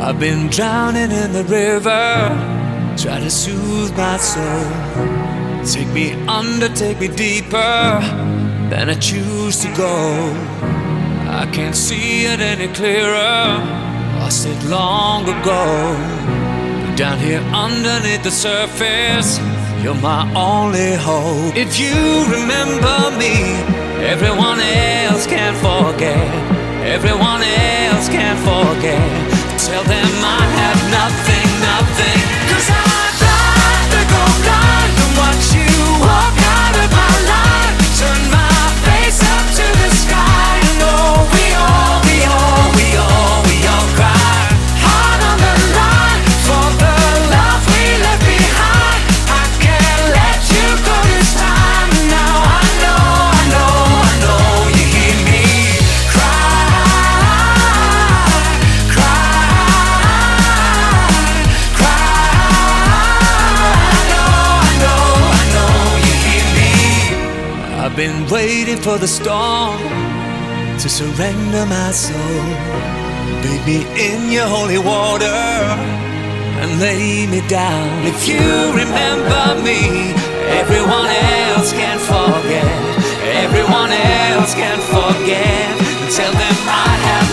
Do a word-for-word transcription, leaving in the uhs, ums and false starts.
I've been drowning in the river, try to soothe my soul. Take me under, take me deeper than I choose to go. I can't see it any clearer, lost it long ago. But down here underneath the surface, you're my only hope. If you remember me, everyone else can forget. Everyone else can forget. Tell them I have nothing, nothing. Cause I'd rather go blind than watch you walk out of my life. Turn my face up to the sky. You know we all, we all, we all, we all cry. Heart on the line for the love we left behind. I can't let you go this time. Now I know, I know, I know you hear me cry, cry, cry. I know, I know, I know you hear me. I've been waiting for the storm to surrender my soul. Bathe me in your holy water and lay me down. If you remember me, everyone else can forget. Everyone else can forget. Tell them I have